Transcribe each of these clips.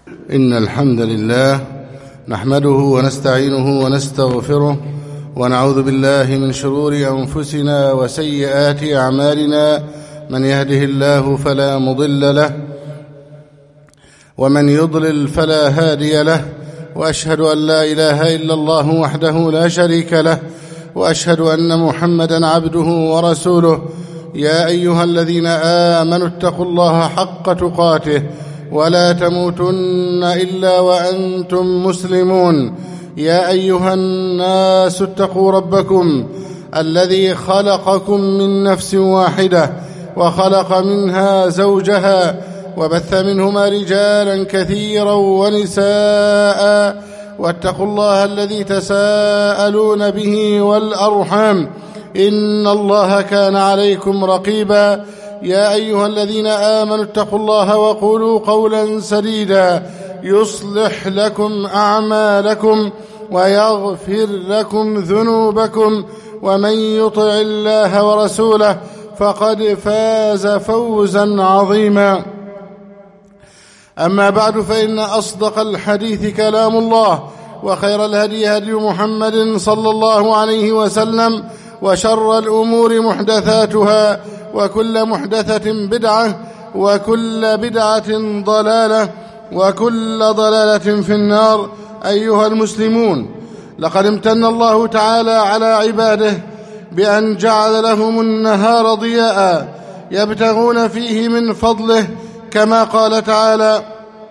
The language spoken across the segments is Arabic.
إن الحمد لله نحمده ونستعينه ونستغفره ونعوذ بالله من شرور أنفسنا وسيئات أعمالنا. من يهده الله فلا مضل له ومن يضلل فلا هادي له، وأشهد أن لا إله إلا الله وحده لا شريك له، وأشهد أن محمدًا عبده ورسوله. يا أيها الذين آمنوا اتقوا الله حق تقاته ولا تموتن إلا وأنتم مسلمون. يا أيها الناس اتقوا ربكم الذي خلقكم من نفس واحدة وخلق منها زوجها وبث منهما رجالا كثيرا ونساء، واتقوا الله الذي تساءلون به والأرحام إن الله كان عليكم رقيبا. يا أيها الذين آمنوا اتقوا الله وقولوا قولا سديدا يصلح لكم أعمالكم ويغفر لكم ذنوبكم، ومن يطع الله ورسوله فقد فاز فوزا عظيما. أما بعد، فإن أصدق الحديث كلام الله، وخير الهدي هدي محمد صلى الله عليه وسلم، وشر الأمور محدثاتها، وكل محدثة بدعة، وكل بدعة ضلالة، وكل ضلالة في النار. أيها المسلمون، لقد امتن الله تعالى على عباده بأن جعل لهم النهار ضياء يبتغون فيه من فضله، كما قال تعالى: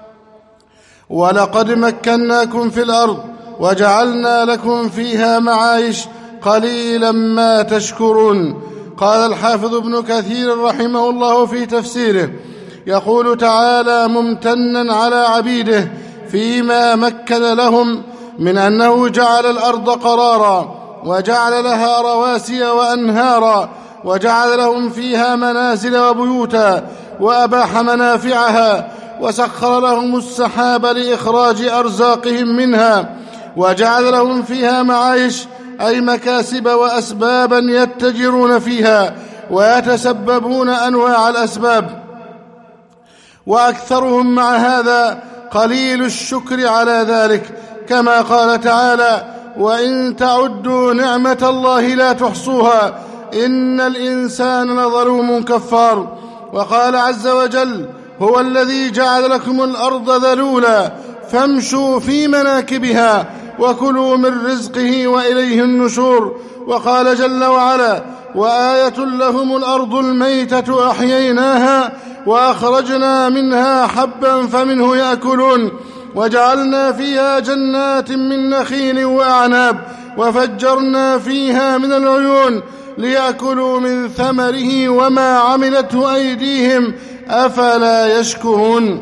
ولقد مكناكم في الأرض وجعلنا لكم فيها معايش قليلا ما تشكرون. قال الحافظ ابن كثير رحمه الله في تفسيره، يقول تعالى ممتنا على عبيده فيما مكن لهم من أنه جعل الأرض قرارا، وجعل لها رواسي وأنهارا، وجعل لهم فيها منازل وبيوتا، وأباح منافعها، وسخر لهم السحاب لإخراج أرزاقهم منها، وجعل لهم فيها معايش أي مكاسب وأسبابا يتجرون فيها ويتسببون أنواع الأسباب، وأكثرهم مع هذا قليل الشكر على ذلك، كما قال تعالى: وإن تعدوا نعمة الله لا تحصوها إن الإنسان لظلوم كفار. وقال عز وجل: هو الذي جعل لكم الأرض ذلولا فامشوا في مناكبها وكلوا من رزقه وإليه النشور. وقال جل وعلا: وآية لهم الأرض الميتة أحييناها وأخرجنا منها حبا فمنه يأكلون وجعلنا فيها جنات من نخيل وأعناب وفجرنا فيها من العيون ليأكلوا من ثمره وما عملته أيديهم أفلا يشكرون.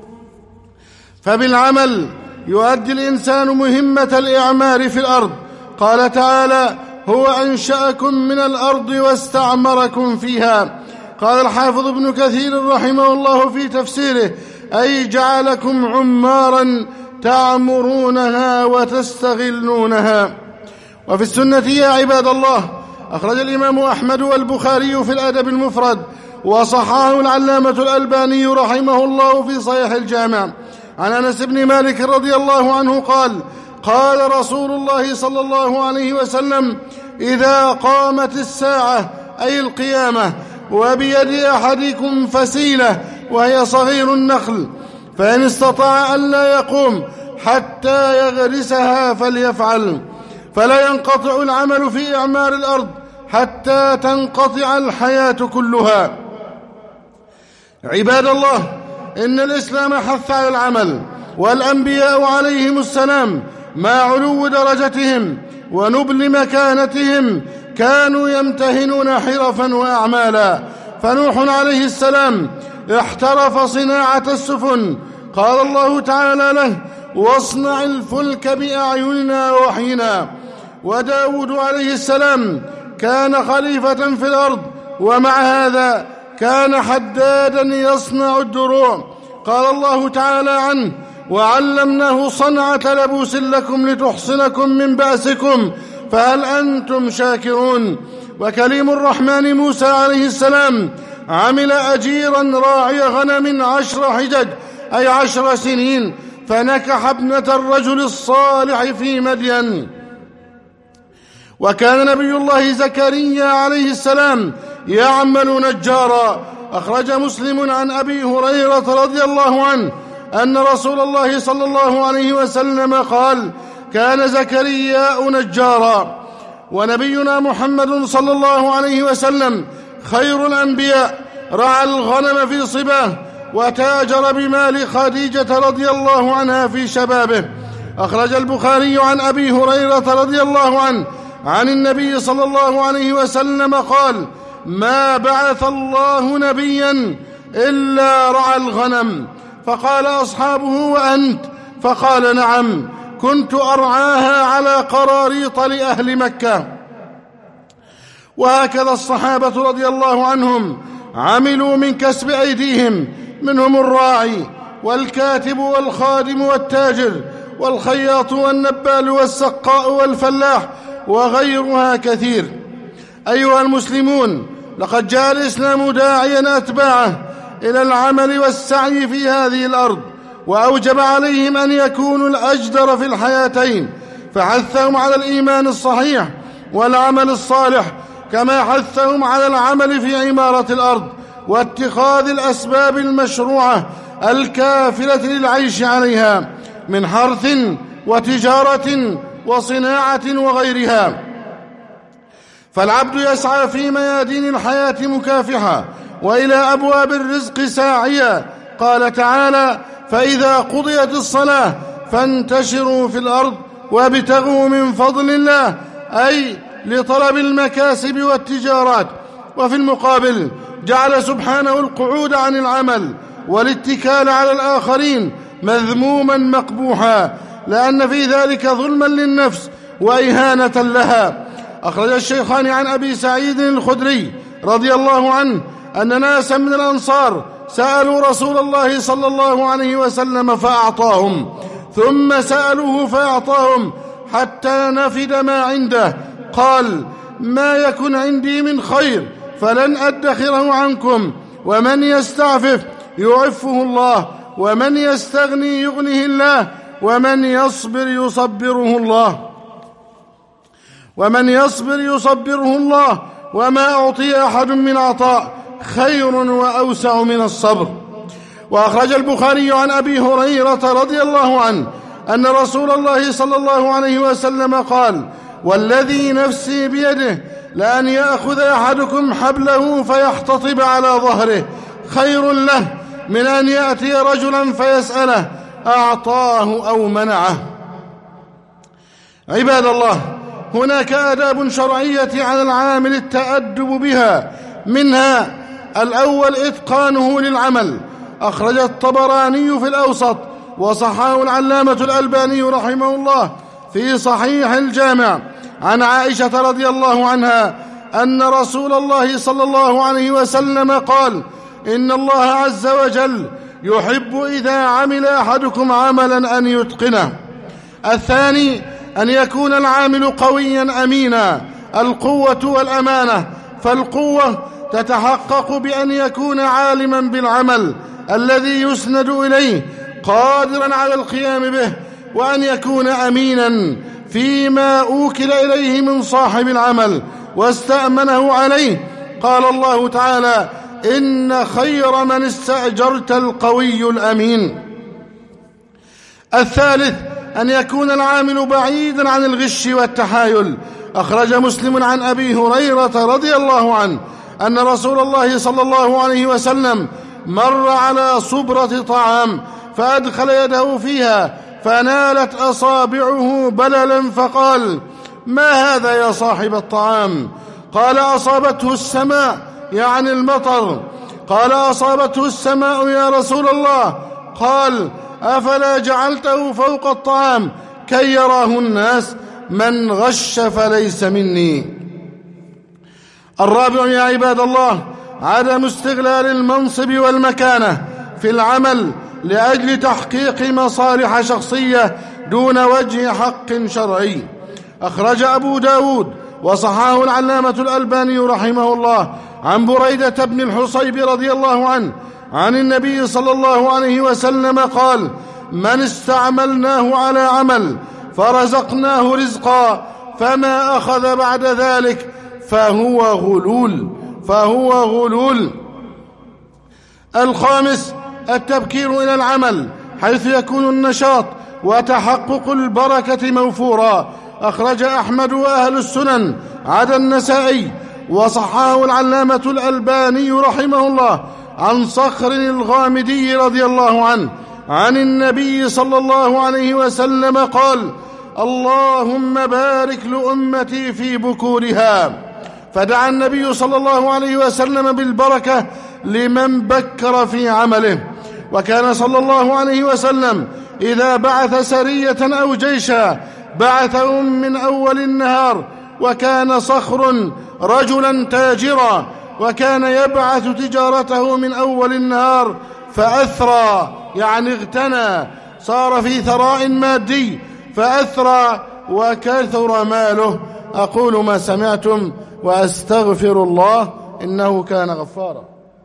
فبالعمل يؤدي الإنسان مهمة الإعمار في الأرض. قال تعالى: هو أنشأكم من الأرض واستعمركم فيها. قال الحافظ ابن كثير رحمه الله في تفسيره: أي جعلكم عمارا تعمرونها وتستغلونها. وفي السنة يا عباد الله، أخرج الإمام أحمد والبخاري في الأدب المفرد، وصححه العلامة الألباني رحمه الله في صحيح الجامع، عن أنس بن مالك رضي الله عنه قال: قال رسول الله صلى الله عليه وسلم: إذا قامت الساعة أي القيامة وبيد أحدكم فسيلة وهي صغير النخل، فإن استطاع أن لا يقوم حتى يغرسها فليفعل، فلا ينقطع العمل في إعمار الأرض حتى تنقطع الحياة كلها. عباد الله، إن الإسلام حث على العمل، والأنبياء عليهم السلام مع علو درجتهم ونبل مكانتهم كانوا يمتهنون حرفا وأعمالا. فنوح عليه السلام احترف صناعة السفن، قال الله تعالى له: واصنع الفلك بأعيننا ووحينا. وداود عليه السلام كان خليفة في الأرض، ومع هذا كان حدادا يصنع الدروع، قال الله تعالى عنه: وعلمناه صنعة لبوس لكم لتحصنكم من بأسكم فهل أنتم شاكرون. وكليم الرحمن موسى عليه السلام عمل أجيرا راعي غنم 10 حجج أي 10 سنين، فنكح ابنة الرجل الصالح في مدين. وكان نبي الله زكريا عليه السلام يعمل نجارا. أخرج مسلم عن أبي هريرة رضي الله عنه أن رسول الله صلى الله عليه وسلم قال: كان زكريا نجارا. ونبينا محمد صلى الله عليه وسلم خير الأنبياء، رعى الغنم في صباه، وتاجر بمال خديجة رضي الله عنها في شبابه. أخرج البخاري عن أبي هريرة رضي الله عنه عن النبي صلى الله عليه وسلم قال: ما بعث الله نبيا إلا رعى الغنم. فقال أصحابه: وأنت؟ فقال: نعم، كنت أرعاها على قراريط لأهل مكة. وهكذا الصحابة رضي الله عنهم عملوا من كسب أيديهم، منهم الراعي والكاتب والخادم والتاجر والخياط والنبال والسقاء والفلاح وغيرها كثير. أيها المسلمون، لقد جاء الإسلام داعيا أتباعه إلى العمل والسعي في هذه الأرض، وأوجب عليهم أن يكونوا الأجدر في الحياتين، فحثهم على الإيمان الصحيح والعمل الصالح، كما حثهم على العمل في عمارة الأرض واتخاذ الأسباب المشروعة الكافلة للعيش عليها من حرث وتجارة وصناعة وغيرها. فالعبد يسعى في ميادين الحياة مكافحا وإلى أبواب الرزق ساعيا. قال تعالى: فإذا قضيت الصلاة فانتشروا في الأرض وابتغوا من فضل الله، أي لطلب المكاسب والتجارات. وفي المقابل جعل سبحانه القعود عن العمل والاتكال على الآخرين مذموما مقبوحا، لأن في ذلك ظلما للنفس وإهانة لها. أخرج الشيخان عن أبي سعيد الخدري رضي الله عنه أن ناسا من الأنصار سألوا رسول الله صلى الله عليه وسلم فأعطاهم، ثم سألوه فأعطاهم حتى نفد ما عنده. قال: ما يكن عندي من خير فلن أدخره عنكم، ومن يستعفف يعفه الله، ومن يستغني يغنه الله، ومن يصبر يصبره الله، وما أعطي أحد من عطاء خير وأوسع من الصبر. وأخرج البخاري عن أبي هريرة رضي الله عنه أن رسول الله صلى الله عليه وسلم قال: والذي نفسي بيده لأن يأخذ أحدكم حبله فيحتطب على ظهره خير له من أن يأتي رجلا فيسأله أعطاه أو منعه. عباد الله، هناك آداب شرعية على العامل التأدب بها، منها الأول إتقانه للعمل. أخرج الطبراني في الأوسط وصححه العلامة الألباني رحمه الله في صحيح الجامع عن عائشة رضي الله عنها أن رسول الله صلى الله عليه وسلم قال: إن الله عز وجل يحب إذا عمل أحدكم عملا أن يتقنه. الثاني أن يكون العامل قويا أمينا، القوة والأمانة. فالقوة تتحقق بأن يكون عالما بالعمل الذي يسند إليه قادرا على القيام به، وأن يكون أمينا فيما أوكل إليه من صاحب العمل واستأمنه عليه. قال الله تعالى: إن خير من استأجرت القوي الأمين. الثالث أن يكون العامل بعيدا عن الغش والتحايل. أخرج مسلم عن أبي هريرة رضي الله عنه أن رسول الله صلى الله عليه وسلم مر على صبرة طعام فأدخل يده فيها فنالت أصابعه بللا، فقال: ما هذا يا صاحب الطعام؟ قال: أصابته السماء، يعني المطر. قال: أصابته السماء يا رسول الله. قال: أفلا جعلته فوق الطعام كي يراه الناس؟ من غش فليس مني. الرابع يا عباد الله عدم استغلال المنصب والمكانة في العمل لأجل تحقيق مصالح شخصية دون وجه حق شرعي. أخرج أبو داود وصححه العلامة الألباني رحمه الله عن بريدة بن الحصيب رضي الله عنه عن النبي صلى الله عليه وسلم قال: من استعملناه على عمل فرزقناه رزقا فما أخذ بعد ذلك فهو غلول. الخامس: التبكير إلى العمل حيث يكون النشاط وتحقق البركة موفورا. أخرج أحمد وأهل السنن عدا النسائي، وصححه العلامة الألباني رحمه الله عن صخر الغامدي رضي الله عنه عن النبي صلى الله عليه وسلم قال: اللهم بارك لأمتي في بكورها. فدعا النبي صلى الله عليه وسلم بالبركة لمن بكر في عمله. وكان صلى الله عليه وسلم إذا بعث سرية أو جيشا بعثهم من أول النهار. وكان صخر رجلا تاجرا، وكان يبعث تجارته من أول النهار فأثرى، يعني اغتنى، صار في ثراء مادي فأثرى وكثر ماله. أقول ما سمعتم وأستغفر الله إنه كان غفارا.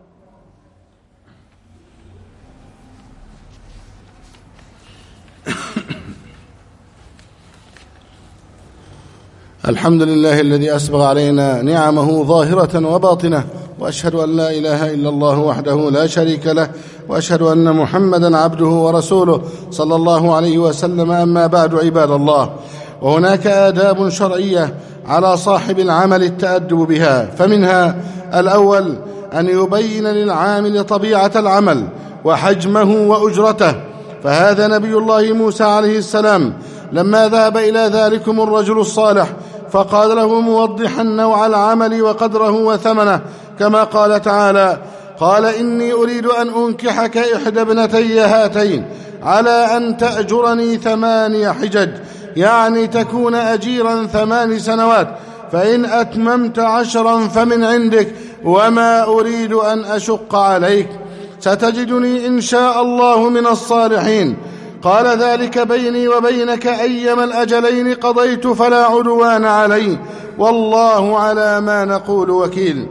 الحمد لله الذي أسبغ علينا نعمه ظاهرة وباطنة، وأشهد أن لا إله إلا الله وحده لا شريك له، وأشهد أن محمدا عبده ورسوله صلى الله عليه وسلم. أما بعد، عباد الله، وهناك آداب شرعية على صاحب العمل التأدب بها. فمنها: الأول أن يبين للعامل طبيعة العمل وحجمه وأجرته. فهذا نبي الله موسى عليه السلام لما ذهب إلى ذلكم الرجل الصالح فقال له موضحا نوع العمل وقدره وثمنه، كما قال تعالى: قال إني أريد أن أنكحك إحدى ابنتي هاتين على أن تأجرني 8 حجج، يعني تكون أجيرا 8 سنوات، فإن أتممت 10 فمن عندك، وما أريد أن أشق عليك، ستجدني إن شاء الله من الصالحين. قال: ذلك بيني وبينك أيما الأجلين قضيت فلا عدوان علي، والله على ما نقول وكيل.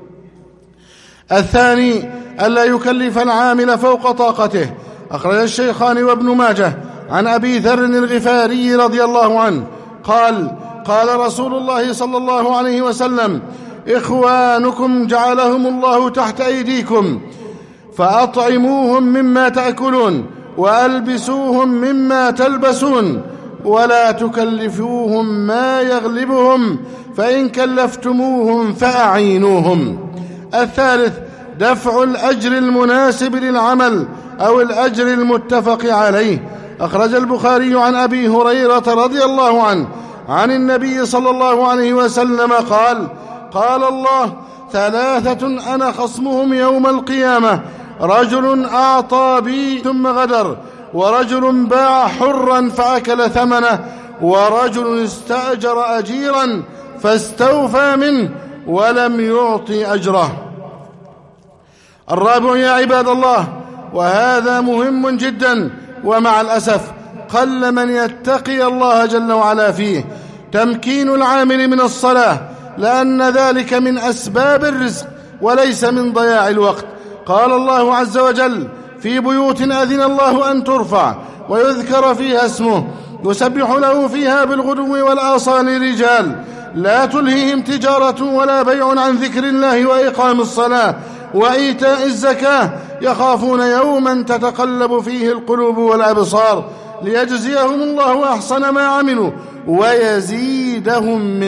الثاني: ألا يكلف العامل فوق طاقته. أخرج الشيخان وابن ماجه عن أبي ذر الغفاري رضي الله عنه قال: قال رسول الله صلى الله عليه وسلم: إخوانكم جعلهم الله تحت أيديكم، فأطعموهم مما تأكلون وألبسوهم مما تلبسون، ولا تكلفوهم ما يغلبهم، فإن كلفتموهم فأعينوهم. الثالث: دفع الأجر المناسب للعمل أو الأجر المتفق عليه. أخرج البخاري عن أبي هريرة رضي الله عنه عن النبي صلى الله عليه وسلم قال: قال الله: 3 أنا خصمهم يوم القيامة: رجل أعطى بي ثم غدر، ورجل باع حرا فأكل ثمنه، ورجل استأجر أجيرا فاستوفى منه ولم يعطي أجره. الرابع يا عباد الله، وهذا مهم جدا ومع الأسف قل من يتقي الله جل وعلا فيه: تمكين العامل من الصلاة، لأن ذلك من أسباب الرزق وليس من ضياع الوقت. قال الله عز وجل: في بيوت أذن الله أن ترفع ويذكر فيها اسمه يسبح له فيها بالغدو والآصال رجال لا تلهيهم تجارة ولا بيع عن ذكر الله وإقام الصلاة وإيتاء الزكاة يخافون يوما تتقلب فيه القلوب والأبصار ليجزيهم الله أحسن ما عملوا ويزيدهم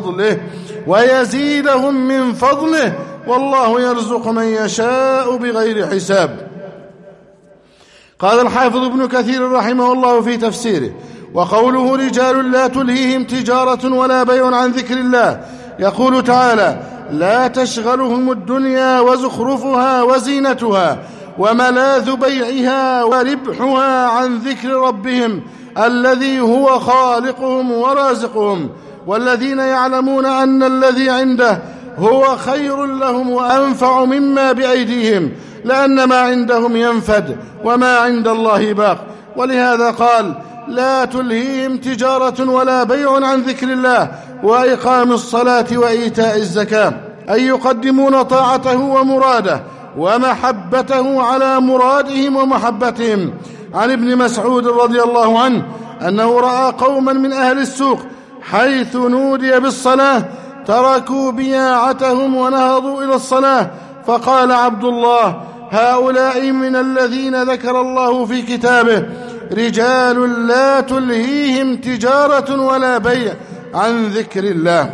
من فضله والله يرزق من يشاء بغير حساب. قال الحافظ ابن كثير رحمه الله في تفسيره: وقوله رجال لا تلهيهم تجارة ولا بيع عن ذكر الله، يقول تعالى: لا تشغلهم الدنيا وزخرفها وزينتها وملاذ بيعها وربحها عن ذكر ربهم الذي هو خالقهم ورازقهم، والذين يعلمون أن الذي عنده هو خير لهم وأنفع مما بأيديهم، لأن ما عندهم ينفد وما عند الله باق. ولهذا قال: لا تلهيهم تجارة ولا بيع عن ذكر الله وإقام الصلاة وإيتاء الزكاة، أي يقدمون طاعته ومراده ومحبته على مرادهم ومحبتهم. عن ابن مسعود رضي الله عنه أنه رأى قوما من أهل السوق حيث نودي بالصلاة تركوا بياعتهم ونهضوا إلى الصلاة، فقال عبد الله: هؤلاء من الذين ذكر الله في كتابه رجال لا تلهيهم تجارة ولا بيع عن ذكر الله.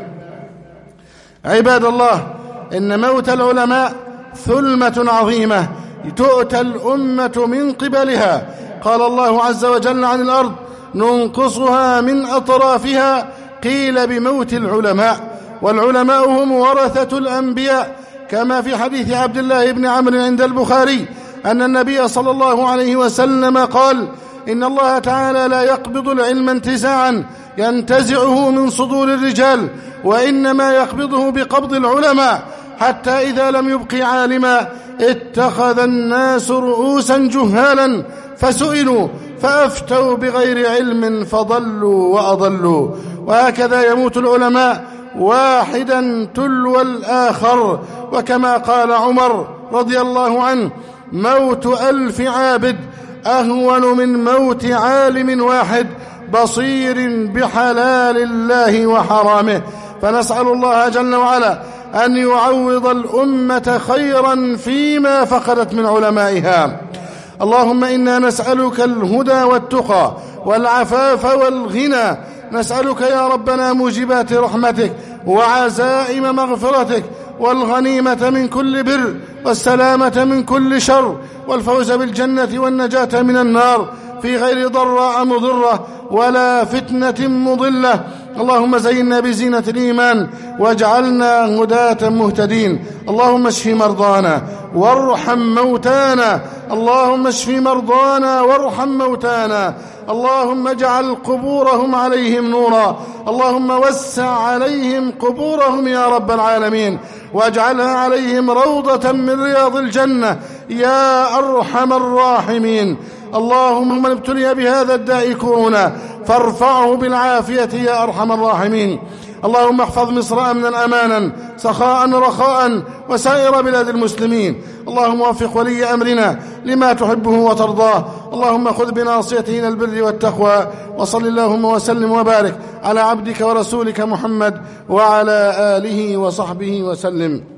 عباد الله، إن موت العلماء ثلمة عظيمة تؤتى الأمة من قبلها. قال الله عز وجل عن الأرض: ننقصها من أطرافها. قيل بموت العلماء، والعلماء هم ورثة الأنبياء، كما في حديث عبد الله بن عمرو عند البخاري أن النبي صلى الله عليه وسلم قال: إن الله تعالى لا يقبض العلم انتزاعا ينتزعه من صدور الرجال، وإنما يقبضه بقبض العلماء، حتى إذا لم يبق عالما اتخذ الناس رؤوسا جهالا فسئلوا فأفتوا بغير علم فضلوا وأضلوا. وهكذا يموت العلماء واحدا تلو الآخر. وكما قال عمر رضي الله عنه: موت 1000 عابد أهون من موت عالم واحد بصير بحلال الله وحرامه. فنسأل الله جل وعلا أن يعوض الأمة خيرا فيما فقدت من علمائها. اللهم إنا نسألك الهدى والتقى والعفاف والغنى. نسألك يا ربنا موجبات رحمتك وعزائم مغفرتك والغنيمة من كل بر والسلامة من كل شر والفوز بالجنة والنجاة من النار في غير ضراء مضرة ولا فتنة مضلة. اللهم زينا بزينة الإيمان واجعلنا هداة مهتدين. اللهم اشف مرضانا وارحم موتانا. اللهم اشف مرضانا وارحم موتانا. اللهم اجعل قبورهم عليهم نورا. اللهم وسع عليهم قبورهم يا رب العالمين، واجعلها عليهم روضة من رياض الجنة يا أرحم الراحمين. اللهم من ابتلي بهذا الداء كورونا فارفعه بالعافية يا أرحم الراحمين. اللهم احفظ مصر أمنا أمانا سخاء رخاء وسائر بلاد المسلمين. اللهم وفق ولي أمرنا لما تحبه وترضاه. اللهم خذ بناصيته إلى البر والتقوى. وصل اللهم وسلم وبارك على عبدك ورسولك محمد وعلى آله وصحبه وسلم.